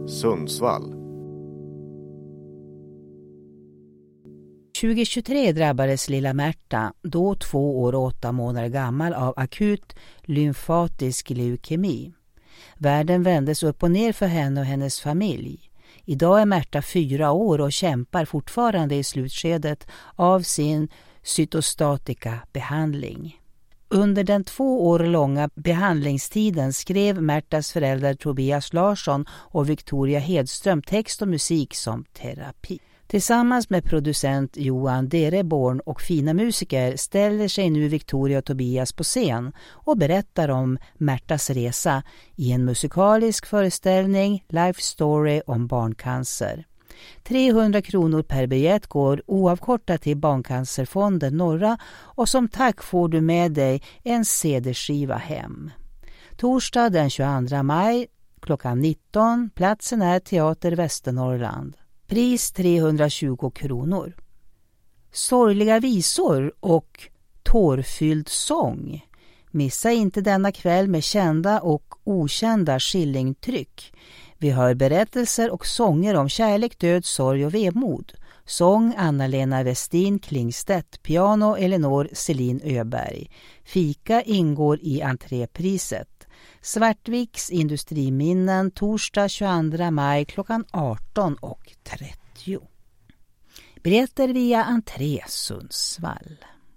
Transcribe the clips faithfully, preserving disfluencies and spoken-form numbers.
Sundsvall. tjugohundratjugotre drabbades lilla Märta, då två år och åtta månader gammal, av akut lymfatisk leukemi. Världen vändes upp och ner för henne och hennes familj. Idag är Märta fyra år och kämpar fortfarande i slutskedet av sin cytostatika-behandling. Under den två år långa behandlingstiden skrev Märtas föräldrar Tobias Larsson och Victoria Hedström text och musik som terapi. Tillsammans med producent Johan Dereborn och fina musiker ställer sig nu Victoria och Tobias på scen och berättar om Märtas resa i en musikalisk föreställning, Life Story om barncancer. trehundra kronor per biljett går oavkortat till Barncancerfonden Norra och som tack får du med dig en C D-skiva hem. Torsdag den tjugoandra maj klockan nitton, platsen är Teater Västernorrland. Pris trehundratjugo kronor. Sorgliga visor och tårfylld sång. Missa inte denna kväll med kända och okända skillingtryck. Vi hör berättelser och sånger om kärlek, död, sorg och vemod. Sång Anna-Lena Westin Klingstedt, piano Elinor Selin Öberg. Fika ingår i entrépriset. Svartviks industriminnen torsdag tjugoandra maj klockan arton och trettio. Biljetter via entré Sundsvall.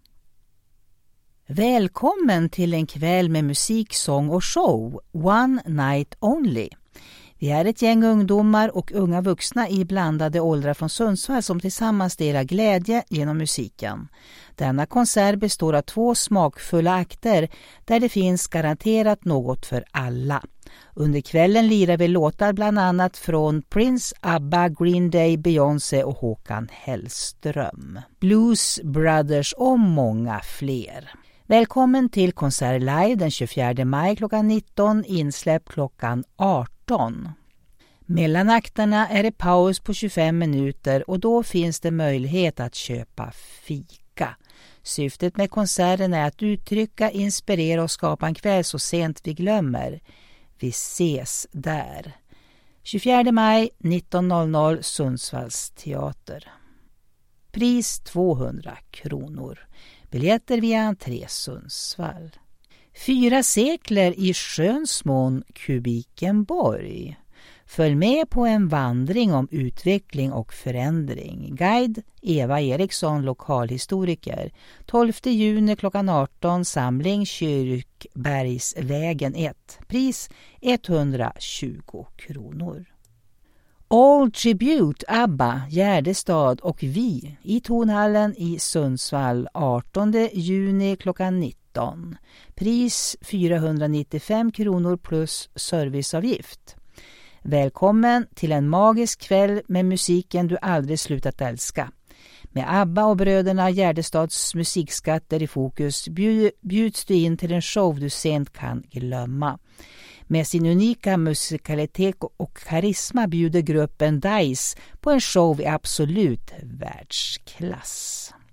Välkommen till en kväll med musik, sång och show. One night only. Vi är ett gäng ungdomar och unga vuxna i blandade åldrar från Sundsvall som tillsammans delar glädje genom musiken. Denna konsert består av två smakfulla akter där det finns garanterat något för alla. Under kvällen lirar vi låtar bland annat från Prince, ABBA, Green Day, Beyoncé och Håkan Hellström, Blues Brothers och många fler. Välkommen till konsert live den tjugofjärde maj klockan nitton, insläpp klockan arton. Mellan akterna är det paus på tjugofem minuter och då finns det möjlighet att köpa fika. Syftet med konserten är att uttrycka, inspirera och skapa en kväll så sent vi glömmer. Vi ses där. tjugofjärde maj nitton noll noll Sundsvalls teater. Pris tvåhundra kronor. Biljetter via entré Sundsvall. Fyra sekler i Skönsmån, Kubikenborg. Följ med på en vandring om utveckling och förändring. Guide Eva Eriksson, lokalhistoriker. tolfte juni klockan arton, samling Kyrkbergsvägen ett. Pris etthundratjugo kronor. All Tribute ABBA, Gärdestad och vi i Tonhallen i Sundsvall artonde juni klockan nitton. Pris fyrahundranittiofem kronor plus serviceavgift. Välkommen till en magisk kväll med musiken du aldrig slutat älska. Med ABBA och bröderna Gärdestads musikskatter i fokus bjuds du in till en show du sent kan glömma. Med sin unika musikalitet och karisma bjuder gruppen Dice på en show i absolut världsklass.